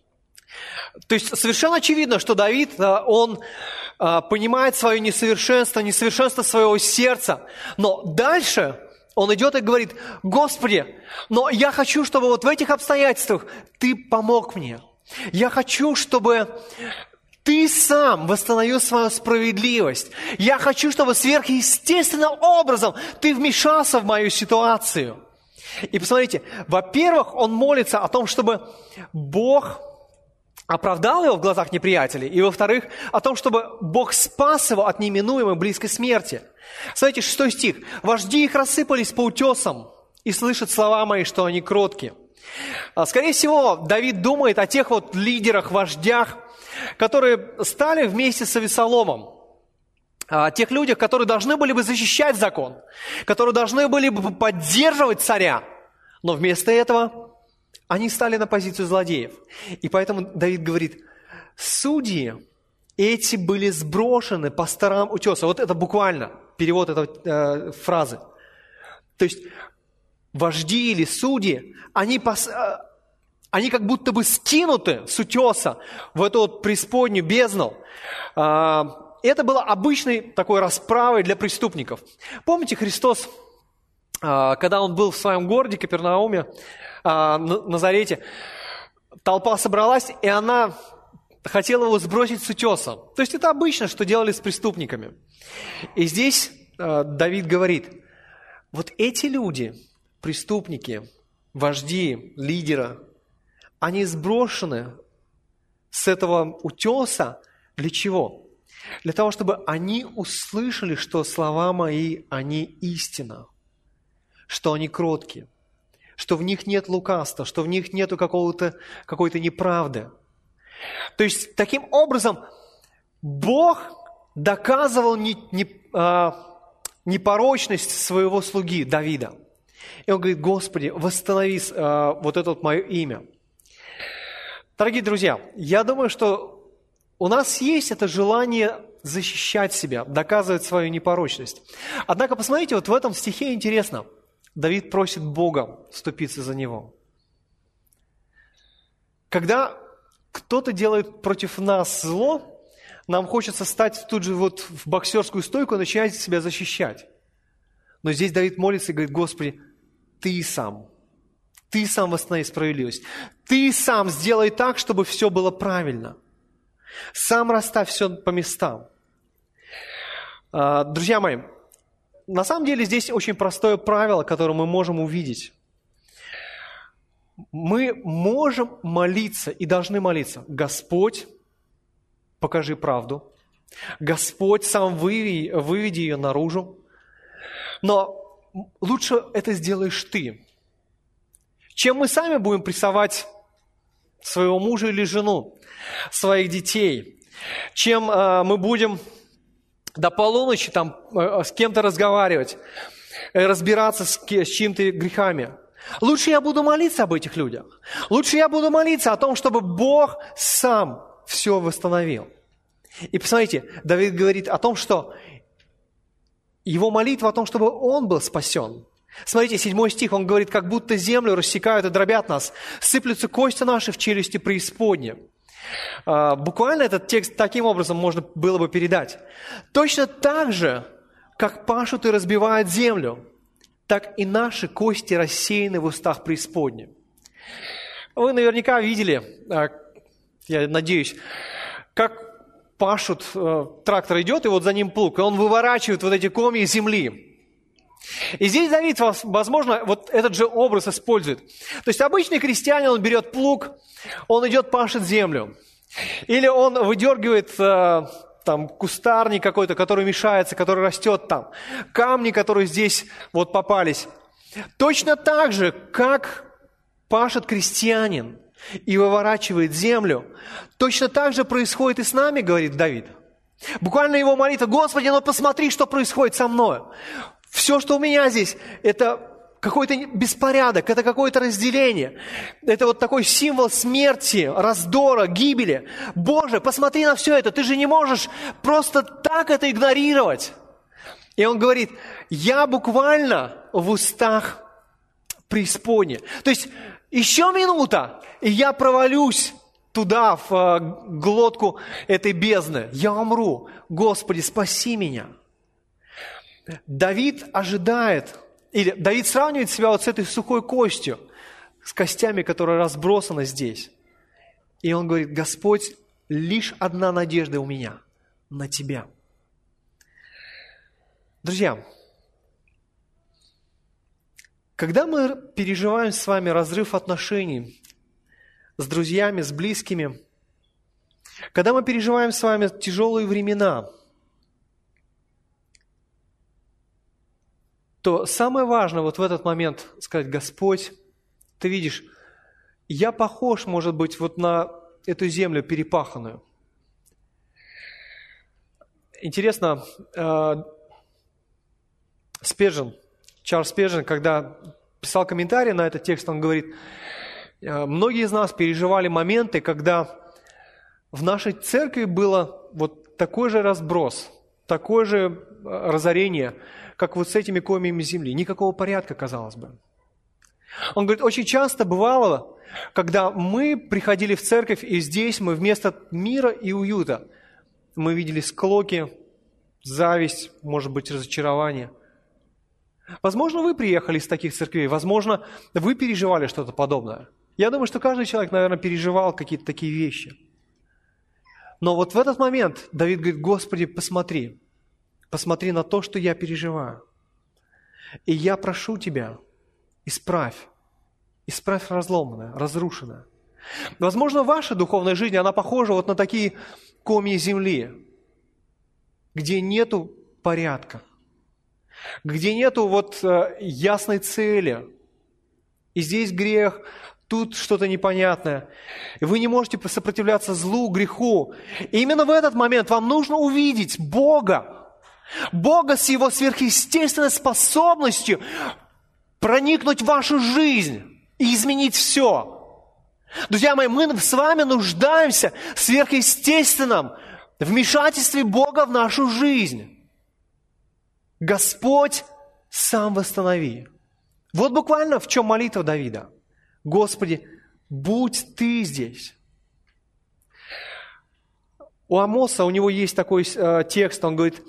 То есть совершенно очевидно, что Давид, он понимает свое несовершенство своего сердца. Но дальше он идет и говорит: «Господи, но я хочу, чтобы вот в этих обстоятельствах Ты помог мне. Я хочу, чтобы Ты сам восстановил свою справедливость. Я хочу, чтобы сверхъестественным образом Ты вмешался в мою ситуацию». И посмотрите, во-первых, он молится о том, чтобы Бог оправдал его в глазах неприятелей, и, во-вторых, о том, чтобы Бог спас его от неминуемой близкой смерти. Смотрите, 6 стих. «Вожди их рассыпались по утесам, и слышат слова мои, что они кроткие». Скорее всего, Давид думает о тех вот лидерах, вождях, которые стали вместе с Авесоломом, о тех людях, которые должны были бы защищать закон, которые должны были бы поддерживать царя, но вместо этого они стали на позицию злодеев. И поэтому Давид говорит: судьи эти были сброшены по сторонам утеса. Вот это буквально перевод этой фразы. То есть вожди или судьи, они как будто бы скинуты с утеса в эту вот преисподнюю бездну. Это было обычной такой расправой для преступников. Помните, Христос, когда Он был в своем городе Капернауме, Назарете, толпа собралась, и она хотела его сбросить с утеса. То есть это обычно, что делали с преступниками. И здесь Давид говорит: вот эти люди, преступники, вожди, лидеры, они сброшены с этого утеса для чего? Для того, чтобы они услышали, что слова мои, они истина, что они кроткие, что в них нет лукавства, что в них нет какой-то неправды. То есть, таким образом, Бог доказывал непорочность своего слуги Давида. И он говорит: Господи, восстанови вот это вот мое имя. Дорогие друзья, я думаю, что у нас есть это желание защищать себя, доказывать свою непорочность. Однако, посмотрите, вот в этом стихе интересно. Давид просит Бога вступиться за него. Когда кто-то делает против нас зло, нам хочется стать тут же вот в боксерскую стойку и начинать себя защищать. Но здесь Давид молится и говорит: Господи, Ты сам восстанови справедливость. Ты сам сделай так, чтобы все было правильно. Сам расставь все по местам. Друзья мои, на самом деле здесь очень простое правило, которое мы можем увидеть. Мы можем молиться и должны молиться: Господь, покажи правду. Господь, сам выведи ее наружу. Но лучше это сделаешь Ты, чем мы сами будем прессовать своего мужа или жену, своих детей, чем мы будем до полуночи там с кем-то разговаривать, разбираться с чьими-то грехами. Лучше я буду молиться об этих людях. Лучше я буду молиться о том, чтобы Бог сам все восстановил. И посмотрите, Давид говорит о том, что его молитва о том, чтобы он был спасен. Смотрите, 7 стих, он говорит: как будто землю рассекают и дробят нас, сыплются кости наши в челюсти преисподней. Буквально этот текст таким образом можно было бы передать. Точно так же, как пашут и разбивают землю, так и наши кости рассеяны в устах преисподней. Вы наверняка видели, я надеюсь, как пашут, трактор идет, и вот за ним плуг, и он выворачивает вот эти комья земли. И здесь Давид, возможно, вот этот же образ использует. То есть обычный крестьянин, он берет плуг, он идет пашет землю. Или он выдергивает там кустарник какой-то, который мешается, который растет там. Камни, которые здесь вот попались. Точно так же, как пашет крестьянин и выворачивает землю, точно так же происходит и с нами, говорит Давид. Буквально его молитва: Господи, ну посмотри, что происходит со мной. Все, что у меня здесь, это какой-то беспорядок, это какое-то разделение. Это вот такой символ смерти, раздора, гибели. Боже, посмотри на все это, ты же не можешь просто так это игнорировать. И он говорит: я буквально в устах преисподней. То есть еще минута, и я провалюсь туда, в глотку этой бездны. Я умру. Господи, спаси меня. Давид ожидает, или Давид сравнивает себя вот с этой сухой костью, с костями, которые разбросаны здесь. И он говорит: Господь, лишь одна надежда у меня на Тебя. Друзья, когда мы переживаем с вами разрыв отношений с друзьями, с близкими, когда мы переживаем с вами тяжелые времена, то самое важное вот в этот момент сказать: Господь, Ты видишь, я похож, может быть, вот на эту землю перепаханную. Интересно, Чарльз Спержен, когда писал комментарий на этот текст, он говорит: многие из нас переживали моменты, когда в нашей церкви было вот такой же разброс, такое же разорение, как вот с этими комьями земли. Никакого порядка, казалось бы. Он говорит, очень часто бывало, когда мы приходили в церковь, и здесь мы вместо мира и уюта мы видели склоки, зависть, может быть, разочарование. Возможно, вы приехали из таких церквей, возможно, вы переживали что-то подобное. Я думаю, что каждый человек, наверное, переживал какие-то такие вещи. Но вот в этот момент Давид говорит: Господи, посмотри на то, что я переживаю. И я прошу Тебя, исправь разломанное, разрушенное. Возможно, ваша духовная жизнь, она похожа вот на такие комья земли, где нету порядка, где нету вот ясной цели. И здесь грех, тут что-то непонятное. И вы не можете сопротивляться злу, греху. И именно в этот момент вам нужно увидеть Бога с Его сверхъестественной способностью проникнуть в вашу жизнь и изменить все. Друзья мои, мы с вами нуждаемся в сверхъестественном вмешательстве Бога в нашу жизнь. Господь, сам восстанови. Вот буквально в чем молитва Давида. Господи, будь Ты здесь. У Амоса, у него есть такой текст, он говорит: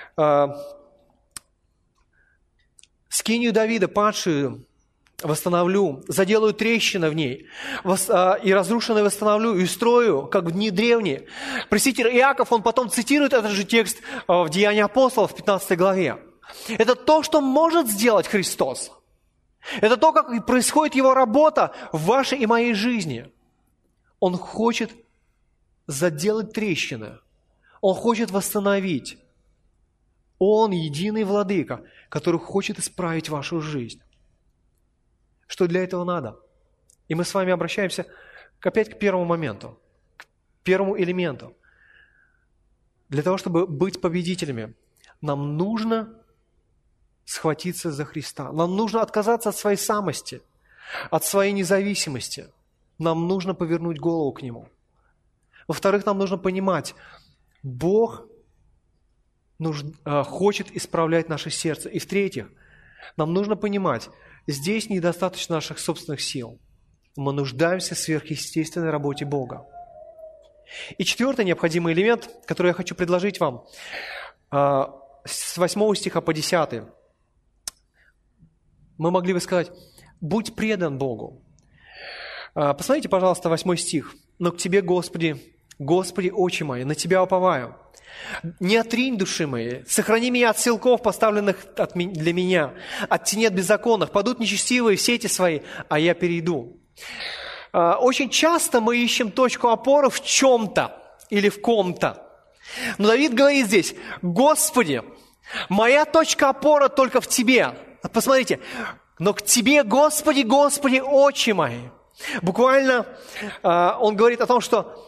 скинию Давида, падшую, восстановлю, заделаю трещины в ней, и разрушенное восстановлю, и устрою, как в дни древние. Пресвитер Иаков, он потом цитирует этот же текст в Деянии апостолов в 15 главе. Это то, что может сделать Христос. Это то, как происходит Его работа в вашей и моей жизни. Он хочет заделать трещины. Он хочет восстановить. Он единый владыка, который хочет исправить вашу жизнь. Что для этого надо? И мы с вами обращаемся опять к первому моменту, к первому элементу. Для того, чтобы быть победителями, нам нужно схватиться за Христа. Нам нужно отказаться от своей самости, от своей независимости. Нам нужно повернуть голову к Нему. Во-вторых, нам нужно понимать, Бог хочет исправлять наше сердце. И в-третьих, нам нужно понимать, здесь недостаточно наших собственных сил. Мы нуждаемся в сверхъестественной работе Бога. И четвертый необходимый элемент, который я хочу предложить вам, с 8 стиха по 10. Мы могли бы сказать: «Будь предан Богу». Посмотрите, пожалуйста, 8 стих. «Но к Тебе, Господи, Господи, очи мои, на Тебя уповаю. Не отринь души моей, сохрани меня от силков, поставленных для меня, от тенет беззаконных, падут нечестивые в сети свои, а я перейду». Очень часто мы ищем точку опоры в чем-то или в ком-то. Но Давид говорит здесь: «Господи, моя точка опоры только в Тебе». Посмотрите, «Но к Тебе, Господи, Господи, очи мои». Буквально он говорит о том, что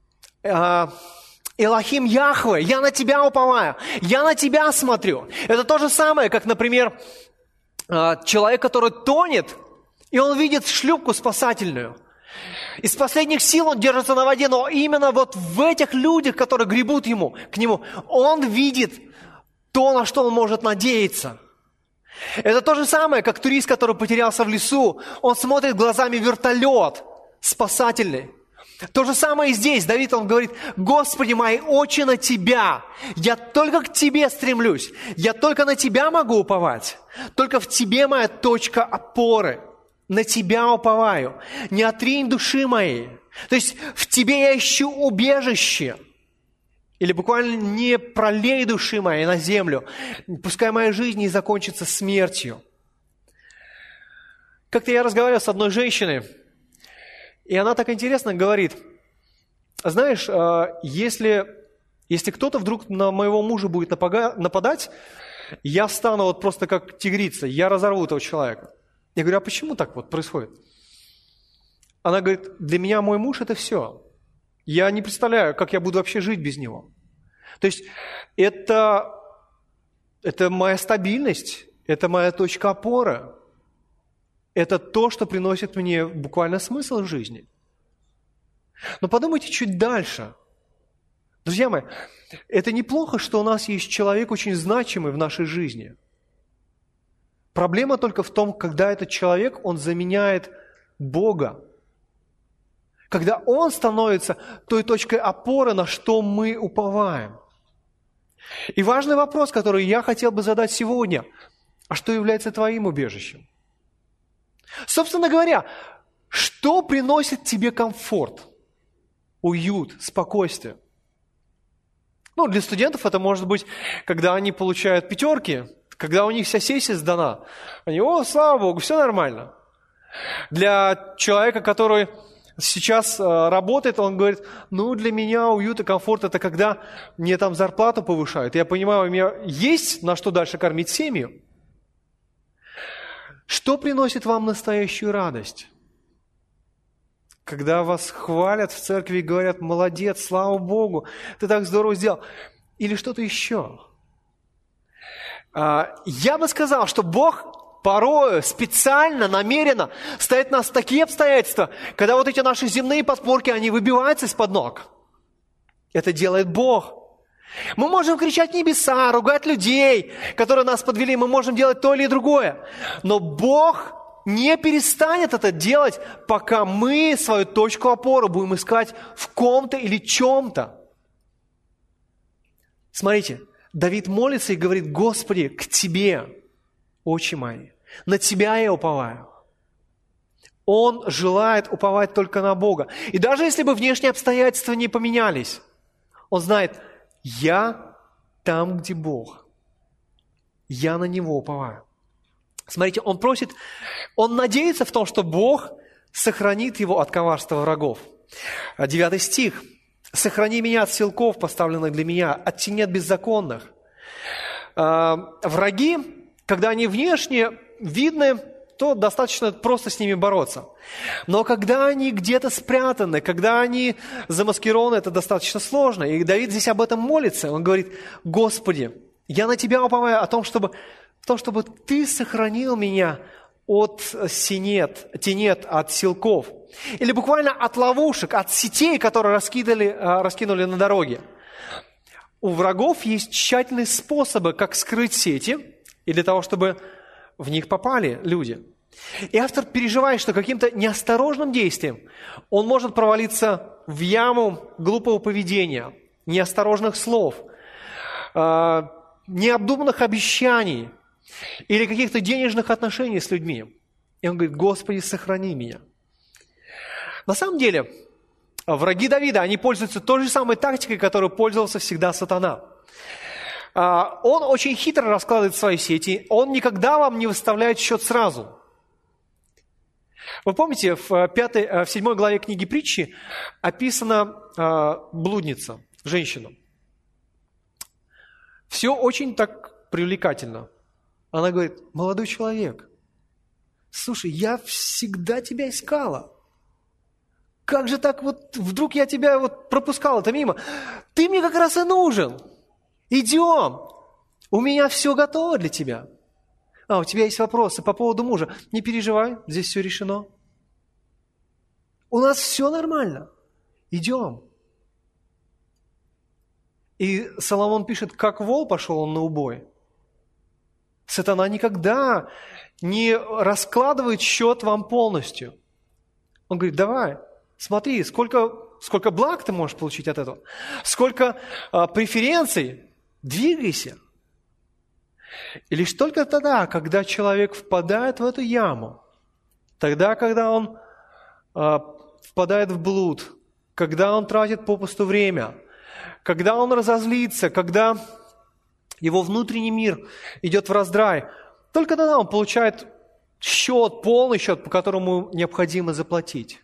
Элохим Яхве, я на Тебя уповаю, я на Тебя смотрю. Это то же самое, как, например, человек, который тонет, и он видит шлюпку спасательную. Из последних сил он держится на воде, но именно вот в этих людях, которые гребут к нему, он видит то, на что он может надеяться. Это то же самое, как турист, который потерялся в лесу, он смотрит глазами вертолет спасательный. То же самое и здесь. Давид, он говорит: «Господи, мои очи на Тебя. Я только к Тебе стремлюсь. Я только на Тебя могу уповать. Только в Тебе моя точка опоры. На Тебя уповаю. Не отринь души моей». То есть в Тебе я ищу убежище. Или буквально: «Не пролей души моей на землю. Пускай моя жизнь не закончится смертью». Как-то я разговаривал с одной женщиной, и она так интересно говорит: «Знаешь, если кто-то вдруг на моего мужа будет нападать, я встану вот просто как тигрица, я разорву этого человека». Я говорю: «А почему так вот происходит?» Она говорит: «Для меня мой муж – это все. Я не представляю, как я буду вообще жить без него». То есть это моя стабильность, это моя точка опоры. Это то, что приносит мне буквально смысл в жизни. Но подумайте чуть дальше. Друзья мои, это неплохо, что у нас есть человек очень значимый в нашей жизни. Проблема только в том, когда этот человек, он заменяет Бога. Когда он становится той точкой опоры, на что мы уповаем. И важный вопрос, который я хотел бы задать сегодня: а что является твоим убежищем? Собственно говоря, что приносит тебе комфорт, уют, спокойствие? Для студентов это может быть, когда они получают 5, когда у них вся сессия сдана. Они: «О, слава Богу, все нормально». Для человека, который сейчас работает, он говорит: «Для меня уют и комфорт – это когда мне там зарплату повышают. Я понимаю, у меня есть на что дальше кормить семью». Что приносит вам настоящую радость? Когда вас хвалят в церкви и говорят: «Молодец, слава Богу, ты так здорово сделал». Или что-то еще? Я бы сказал, что Бог порою специально, намеренно ставит нас в такие обстоятельства, когда вот эти наши земные подпорки, они выбиваются из-под ног. Это делает Бог. Мы можем кричать в небеса, ругать людей, которые нас подвели, мы можем делать то или другое. Но Бог не перестанет это делать, пока мы свою точку опоры будем искать в ком-то или чем-то. Смотрите, Давид молится и говорит: «Господи, к Тебе, очи мои, на Тебя я уповаю». Он желает уповать только на Бога. И даже если бы внешние обстоятельства не поменялись, он знает: я там, где Бог. Я на Него уповаю. Смотрите, он просит, он надеется в том, что Бог сохранит его от коварства врагов. 9 стих. «Сохрани меня от силков, поставленных для меня, от тенет беззаконных». Враги, когда они внешне видны, то достаточно просто с ними бороться. Но когда они где-то спрятаны, когда они замаскированы, это достаточно сложно. И Давид здесь об этом молится. Он говорит: «Господи, я на Тебя уповаю о том, чтобы Ты сохранил меня от тенет, от силков». Или буквально от ловушек, от сетей, которые раскинули на дороге. У врагов есть тщательные способы, как скрыть сети, и для того, чтобы в них попали люди. И автор переживает, что каким-то неосторожным действием он может провалиться в яму глупого поведения, неосторожных слов, необдуманных обещаний или каких-то денежных отношений с людьми. И он говорит: Господи, сохрани меня. На самом деле, враги Давида, они пользуются той же самой тактикой, которой пользовался всегда сатана. Он очень хитро раскладывает свои сети, он никогда вам не выставляет счет сразу. Вы помните, в 7 главе книги Притчи описана блудница, женщина. Все очень так привлекательно. Она говорит: молодой человек, слушай, я всегда тебя искала. Как же так вот вдруг я тебя вот пропускала-то мимо? Ты мне как раз и нужен. Идем. У меня все готово для тебя. У тебя есть вопросы по поводу мужа? Не переживай, здесь все решено. У нас все нормально. Идем. И Соломон пишет: как вол пошел он на убой. Сатана никогда не раскладывает счет вам полностью. Он говорит: давай, смотри, сколько благ ты можешь получить от этого, сколько преференций, двигайся. И лишь только тогда, когда человек впадает в эту яму, тогда, когда он впадает в блуд, когда он тратит попусту время, когда он разозлится, когда его внутренний мир идет в раздрай, только тогда он получает счет, полный счет, по которому необходимо заплатить.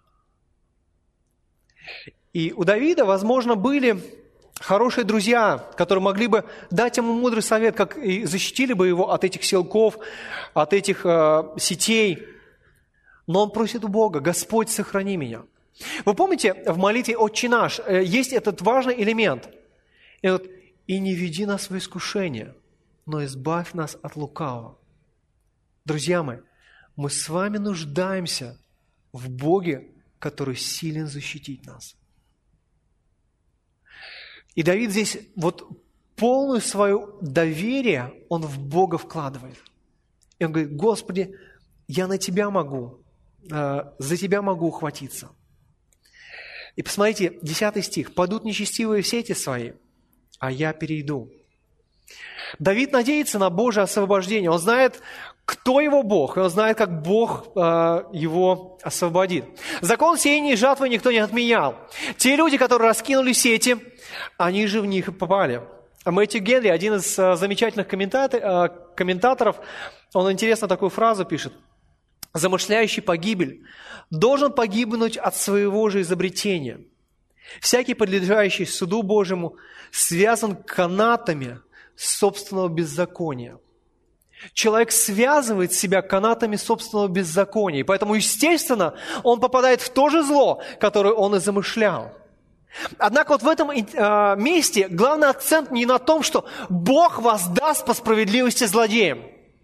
И у Давида, возможно, были хорошие друзья, которые могли бы дать ему мудрый совет, как и защитили бы его от этих силков, от этих сетей. Но он просит у Бога: Господь, сохрани меня. Вы помните, в молитве «Отче наш» есть этот важный элемент. «И не веди нас в искушение, но избавь нас от лукавого». Друзья мои, мы с вами нуждаемся в Боге, который силен защитить нас. И Давид здесь вот полное свое доверие он в Бога вкладывает. И он говорит: Господи, я на Тебя могу, за Тебя могу ухватиться. И посмотрите, 10 стих. «Падут нечестивые в сети свои, а я перейду». Давид надеется на Божие освобождение. Он знает, кто его Бог, и он знает, как Бог его освободит. Закон сеяния и жатвы никто не отменял. Те люди, которые раскинули сети, они же в них и попали. Мэтью Генри, один из замечательных комментаторов, он интересно такую фразу пишет: «Замышляющий погибель должен погибнуть от своего же изобретения. Всякий, подлежащий суду Божьему, связан канатами собственного беззакония». Человек связывает себя канатами собственного беззакония, и поэтому, естественно, он попадает в то же зло, которое он и замышлял. Однако вот в этом месте главный акцент не на том, что Бог воздаст по справедливости злодеям.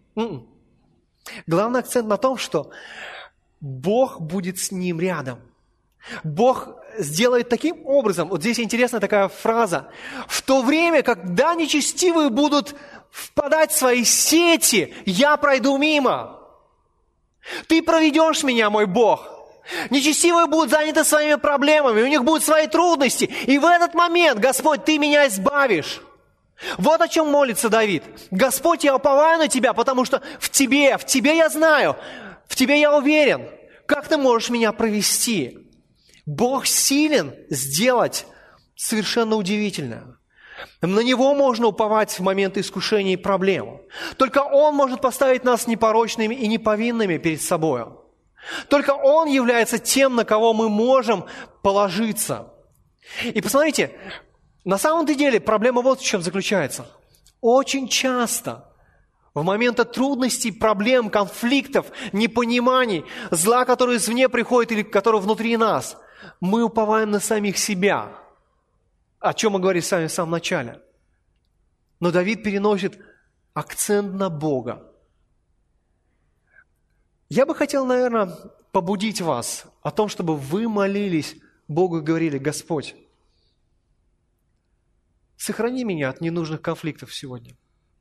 Главный акцент на том, что Бог будет с ним рядом. Бог сделает таким образом, вот здесь интересная такая фраза: «В то время, когда нечестивые будут впадать в свои сети, я пройду мимо». Ты проведешь меня, мой Бог. Нечестивые будут заняты своими проблемами, у них будут свои трудности, и в этот момент, Господь, Ты меня избавишь. Вот о чем молится Давид. Господь, я уповаю на Тебя, потому что в Тебе я знаю, в Тебе я уверен. Как Ты можешь меня провести? Бог силен сделать совершенно удивительное. На Него можно уповать в моменты искушений и проблем. Только Он может поставить нас непорочными и неповинными перед собой. Только Он является тем, на кого мы можем положиться. И посмотрите, на самом-то деле проблема вот в чем заключается. Очень часто в моменты трудностей, проблем, конфликтов, непониманий, зла, которое извне приходит или которое внутри нас, мы уповаем на самих себя, о чем мы говорили с вами в самом начале. Но Давид переносит акцент на Бога. Я бы хотел, наверное, побудить вас о том, чтобы вы молились Богу и говорили: Господь, сохрани меня от ненужных конфликтов сегодня.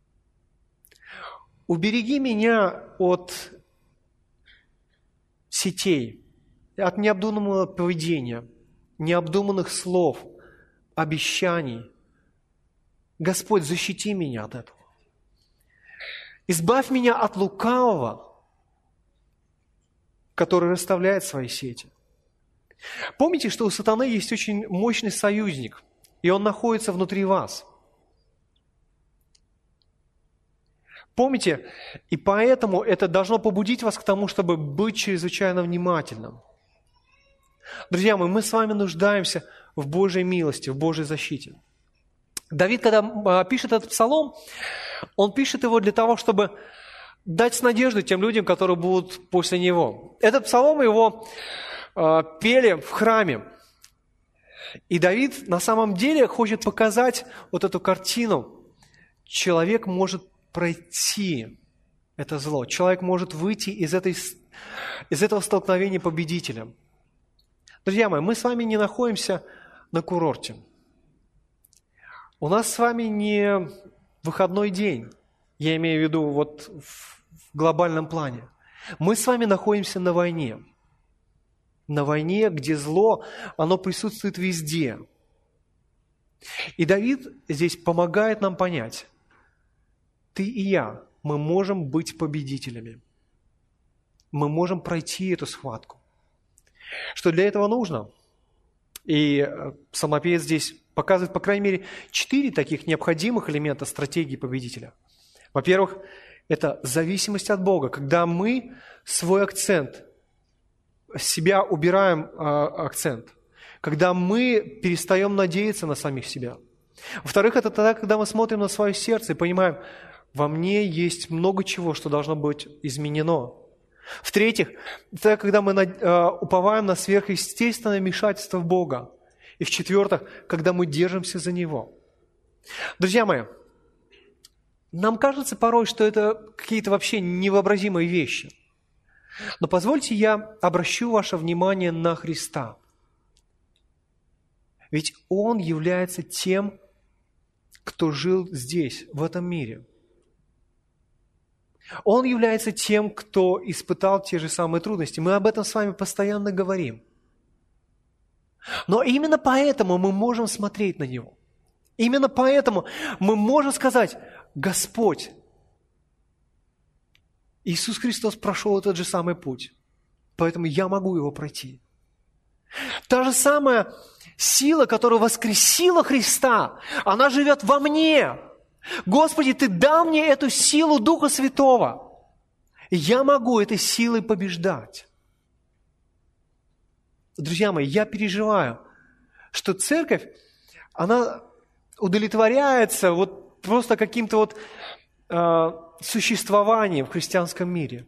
Убереги меня от сетей, от необдуманного поведения, необдуманных слов, обещаний. Господь, защити меня от этого. Избавь меня от лукавого, который расставляет свои сети. Помните, что у сатаны есть очень мощный союзник, и он находится внутри вас. Помните, и поэтому это должно побудить вас к тому, чтобы быть чрезвычайно внимательным. Друзья мои, мы с вами нуждаемся в Божьей милости, в Божьей защите. Давид, когда пишет этот псалом, он пишет его для того, чтобы дать надежду тем людям, которые будут после него. Этот псалом его пели в храме. И Давид на самом деле хочет показать вот эту картину. Человек может пройти это зло. Человек может выйти из этого столкновения победителем. Друзья мои, мы с вами не находимся на курорте. У нас с вами не выходной день. Я имею в виду вот в глобальном плане. Мы с вами находимся на войне. На войне, где зло, оно присутствует везде. И Давид здесь помогает нам понять, ты и я, мы можем быть победителями. Мы можем пройти эту схватку. Что для этого нужно? И псалмопевец здесь показывает, по крайней мере, 4 таких необходимых элемента стратегии победителя. Во-первых, это зависимость от Бога, когда мы свой акцент, с себя убираем акцент, когда мы перестаем надеяться на самих себя. Во-вторых, это тогда, когда мы смотрим на свое сердце и понимаем, во мне есть много чего, что должно быть изменено. В-третьих, это когда мы уповаем на сверхъестественное вмешательство Бога. И в-четвертых, когда мы держимся за Него. Друзья мои, нам кажется порой, что это какие-то вообще невообразимые вещи. Но позвольте я обращу ваше внимание на Христа. Ведь Он является тем, кто жил здесь, в этом мире. Он является тем, кто испытал те же самые трудности. Мы об этом с вами постоянно говорим. Но именно поэтому мы можем смотреть на Него. Именно поэтому мы можем сказать, Господь, Иисус Христос прошел этот же самый путь, поэтому я могу его пройти. Та же самая сила, которая воскресила Христа, она живет во мне. Господи, Ты дал мне эту силу Духа Святого. И я могу этой силой побеждать. Друзья мои, я переживаю, что церковь, она удовлетворяется вот просто каким-то вот существованием в христианском мире.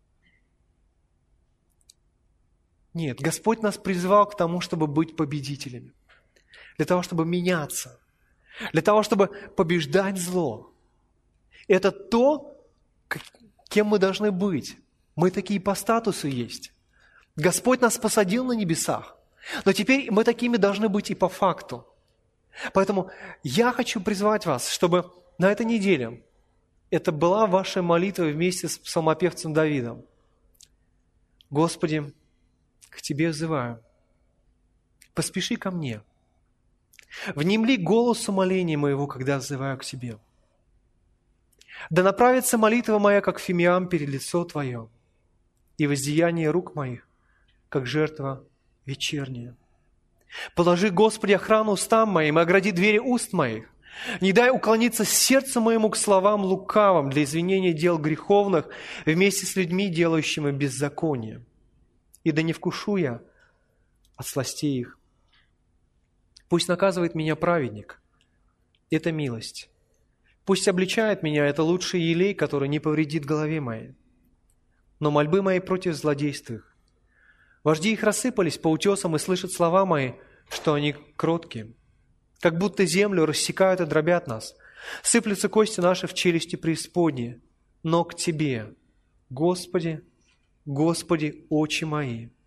Нет, Господь нас призвал к тому, чтобы быть победителями, для того, чтобы меняться, для того, чтобы побеждать зло. Это то, кем мы должны быть. Мы такие по статусу есть. Господь нас посадил на небесах, но теперь мы такими должны быть и по факту. Поэтому я хочу призвать вас, чтобы на этой неделе это была ваша молитва вместе с псалмопевцем Давидом. Господи, к Тебе взываю, поспеши ко мне, внемли голосу моления моего, когда взываю к Тебе. Да направится молитва моя, как фимиам перед лицо Твое, и воздеяние рук моих, как жертва вечерняя. Положи, Господи, охрану устам моим и огради двери уст моих. Не дай уклониться сердцу моему к словам лукавым для извинения дел греховных вместе с людьми, делающими беззаконие. И да не вкушу я от сластей их. Пусть наказывает меня праведник. Это милость. Пусть обличает меня это лучший елей, который не повредит голове моей. Но мольбы мои против злодейств их. Вожди их рассыпались по утесам и слышат слова мои, что они кроткие. Как будто землю рассекают и дробят нас. Сыплются кости наши в челюсти преисподние. Но к Тебе, Господи, Господи, очи мои,